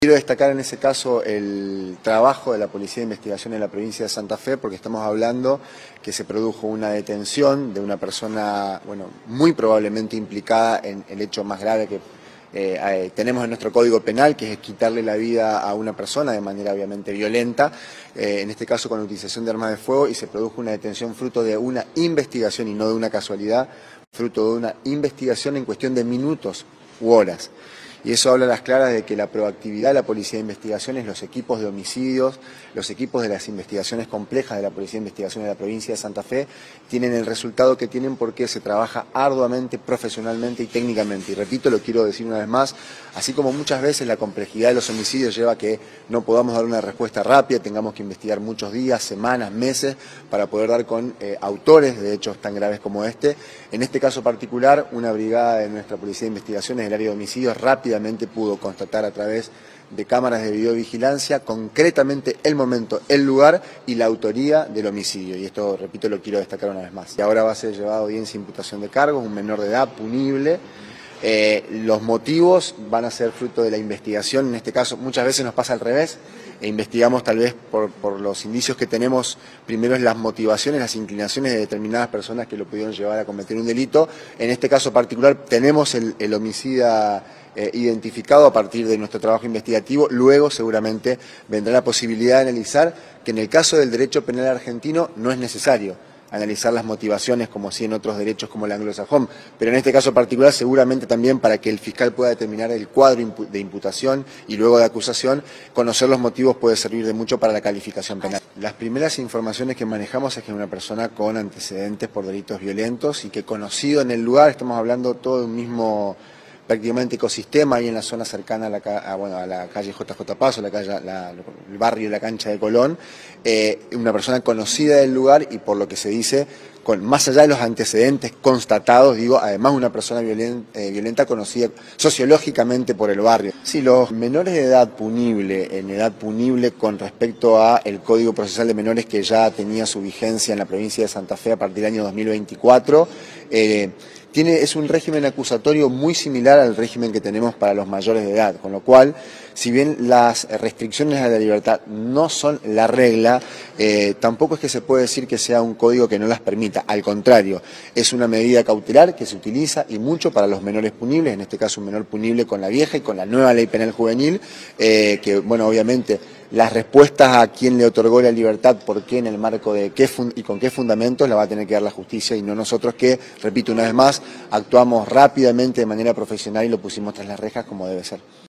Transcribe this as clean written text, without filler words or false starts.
Quiero destacar en ese caso el trabajo de la Policía de Investigación en la provincia de Santa Fe, porque estamos hablando que se produjo una detención de una persona, muy probablemente implicada en el hecho más grave que tenemos en nuestro Código Penal, que es quitarle la vida a una persona de manera obviamente violenta, en este caso con la utilización de armas de fuego, y se produjo una detención fruto de una investigación y no de una casualidad, fruto de una investigación en cuestión de minutos u horas. Y eso habla a las claras de que la proactividad de la Policía de Investigaciones, los equipos de homicidios, los equipos de las investigaciones complejas de la Policía de Investigaciones de la provincia de Santa Fe, tienen el resultado que tienen porque se trabaja arduamente, profesionalmente y técnicamente. Y repito, lo quiero decir una vez más, así como muchas veces la complejidad de los homicidios lleva a que no podamos dar una respuesta rápida, tengamos que investigar muchos días, semanas, meses, para poder dar con autores de hechos tan graves como este. En este caso particular, una brigada de nuestra Policía de Investigaciones del área de homicidios rápidamente pudo constatar a través de cámaras de videovigilancia concretamente el momento, el lugar y la autoría del homicidio. Y esto, repito, lo quiero destacar una vez más. Y ahora va a ser llevado a audiencia de imputación de cargos, un menor de edad punible. Los motivos van a ser fruto de la investigación. En este caso, muchas veces nos pasa al revés. Investigamos tal vez por los indicios que tenemos, primero es las motivaciones, las inclinaciones de determinadas personas que lo pudieron llevar a cometer un delito. En este caso particular tenemos el homicida identificado a partir de nuestro trabajo investigativo. Luego seguramente vendrá la posibilidad de analizar que en el caso del derecho penal argentino no es necesario analizar las motivaciones como sí en otros derechos como el anglosajón, pero en este caso particular seguramente también para que el fiscal pueda determinar el cuadro de imputación y luego de acusación, conocer los motivos puede servir de mucho para la calificación penal. Las primeras informaciones que manejamos es que es una persona con antecedentes por delitos violentos y que conocido en el lugar, estamos hablando todo de un mismo prácticamente ecosistema ahí en la zona cercana a la calle JJ Paso, el barrio de la Cancha de Colón, una persona conocida del lugar y por lo que se dice, más allá de los antecedentes constatados, además una persona violenta conocida sociológicamente por el barrio. Sí, los menores de edad punible, en edad punible con respecto a el Código Procesal de Menores que ya tenía su vigencia en la provincia de Santa Fe a partir del año 2024, es un régimen acusatorio muy similar al régimen que tenemos para los mayores de edad, con lo cual, si bien las restricciones a la libertad no son la regla, tampoco es que se puede decir que sea un código que no las permita, al contrario, es una medida cautelar que se utiliza y mucho para los menores punibles, en este caso un menor punible con la vieja y con la nueva ley penal juvenil, que obviamente las respuestas a quién le otorgó la libertad, por qué, en el marco de qué y con qué fundamentos, la va a tener que dar la justicia y no nosotros que, repito una vez más, actuamos rápidamente de manera profesional y lo pusimos tras las rejas como debe ser.